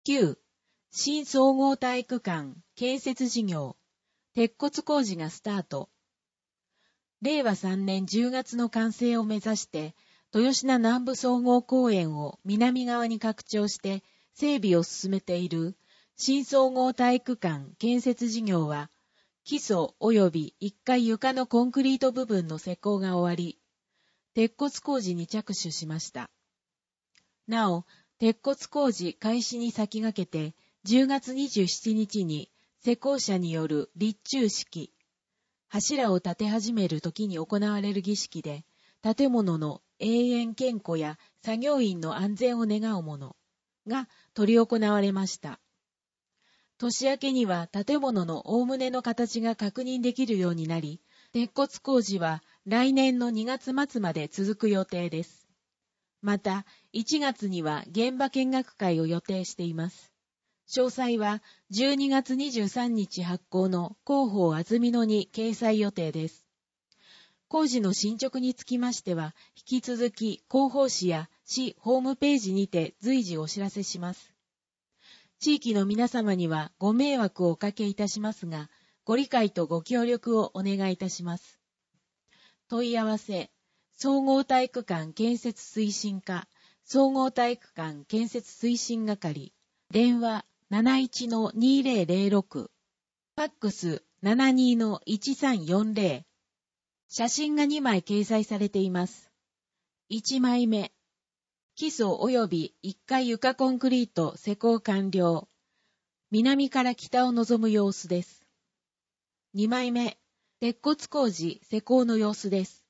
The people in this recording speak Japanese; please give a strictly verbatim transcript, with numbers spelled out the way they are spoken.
きゅう. 新総合体育館建設事業。鉄骨工事がスタート。れいわさんねんじゅうがつの完成を目指して、豊品南部総合公園を南側に拡張して整備を進めている新総合体育館建設事業は、基礎及びいっかい床のコンクリート部分の施工が終わり、鉄骨工事に着手しました。なお、鉄骨工事開始に先駆けて、じゅうがつにじゅうしちにちに施工者による立柱式、柱を立て始める時に行われる儀式で、建物の永遠健康や作業員の安全を願うものが執り行われました。年明けには建物のおおむねの形が確認できるようになり、鉄骨工事は来年のにがつまつまで続く予定です。また、いちがつには現場見学会を予定しています。詳細はじゅうにがつにじゅうさんにち発行の広報あずみのに掲載予定です。工事の進捗につきましては、引き続き広報誌や市ホームページにて随時お知らせします。地域の皆様にはご迷惑をおかけいたしますが、ご理解とご協力をお願いいたします。問い合わせ、総合体育館建設推進課、総合体育館建設推進係、電話 なないちのにぜろぜろろく、ファックス ななにのいちさんよんぜろ、写真がにまい掲載されています。いちまいめ、基礎及びいっかい床コンクリート施工完了。南から北を望む様子です。にまいめ、鉄骨工事施工の様子です。